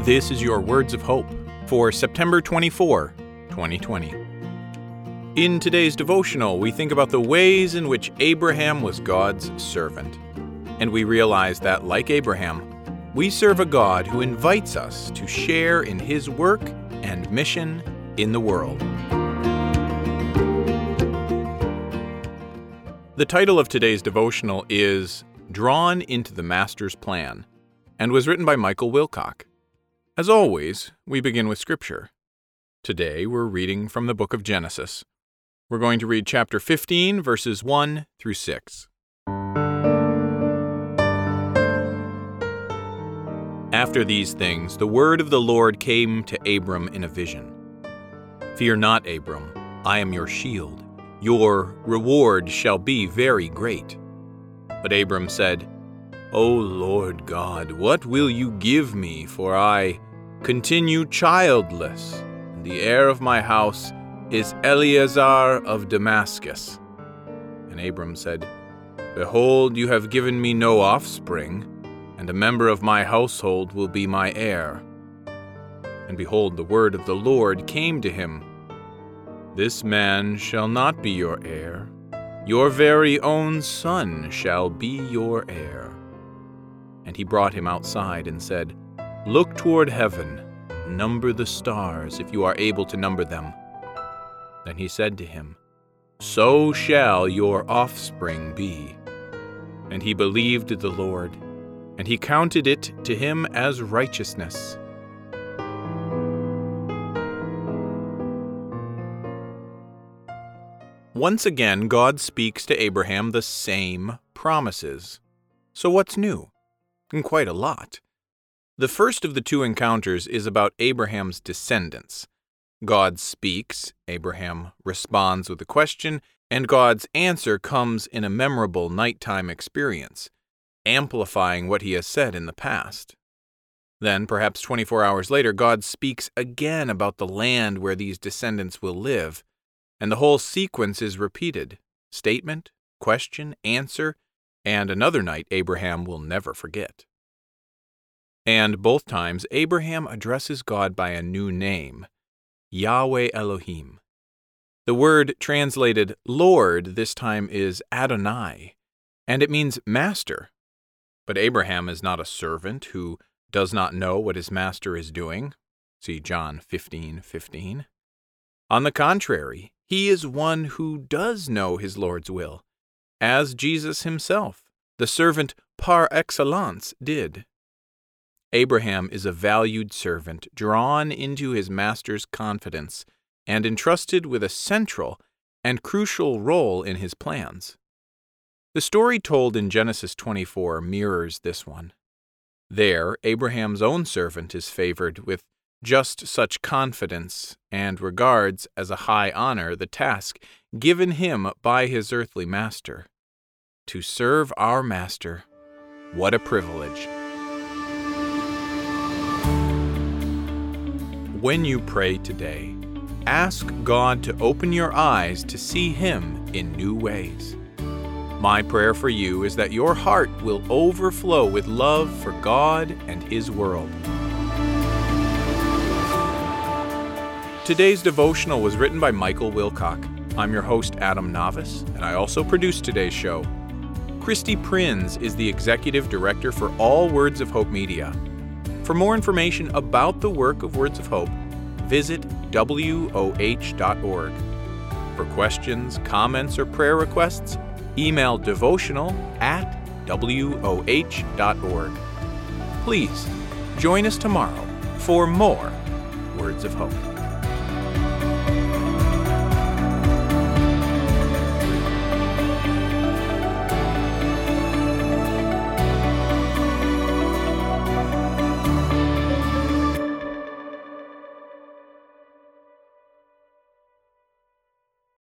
This is your Words of Hope for September 24, 2020. In today's devotional, we think about the ways in which Abraham was God's servant. And we realize that, like Abraham, we serve a God who invites us to share in His work and mission in the world. The title of today's devotional is Drawn into the Master's Plan, and was written by Michael Wilcock. As always, we begin with Scripture. Today we're reading from the book of Genesis. We're going to read chapter 15, verses 1 through 6. After these things, the word of the Lord came to Abram in a vision. Fear not, Abram, I am your shield. Your reward shall be very great. But Abram said, O Lord God, what will you give me, for I continue childless, and the heir of my house is Eliezer of Damascus. And Abram said, Behold, you have given me no offspring, and a member of my household will be my heir. And behold, the word of the Lord came to him, This man shall not be your heir, your very own son shall be your heir. And he brought him outside and said, Look toward heaven, number the stars, if you are able to number them. Then he said to him, So shall your offspring be. And he believed the Lord, and he counted it to him as righteousness. Once again, God speaks to Abraham the same promises. So what's new? And quite a lot. The first of the two encounters is about Abraham's descendants. God speaks, Abraham responds with a question, and God's answer comes in a memorable nighttime experience, amplifying what he has said in the past. Then, perhaps 24 hours later, God speaks again about the land where these descendants will live, and the whole sequence is repeated: statement, question, answer, and another night Abraham will never forget. And both times, Abraham addresses God by a new name, Yahweh Elohim. The word translated Lord this time is Adonai, and it means master. But Abraham is not a servant who does not know what his master is doing. See John 15:15. On the contrary, he is one who does know his Lord's will, as Jesus himself, the servant par excellence, did. Abraham is a valued servant, drawn into his master's confidence, and entrusted with a central and crucial role in his plans. The story told in Genesis 24 mirrors this one. There, Abraham's own servant is favored with just such confidence and regards as a high honor the task given him by his earthly master. To serve our master, what a privilege. When you pray today, ask God to open your eyes to see Him in new ways. My prayer for you is that your heart will overflow with love for God and His world. Today's devotional was written by Michael Wilcock. I'm your host, Adam Navis, and I also produce today's show. Christy Prinz is the executive director for all Words of Hope Media. For more information about the work of Words of Hope, visit woh.org. For questions, comments, or prayer requests, email devotional@woh.org. Please join us tomorrow for more Words of Hope.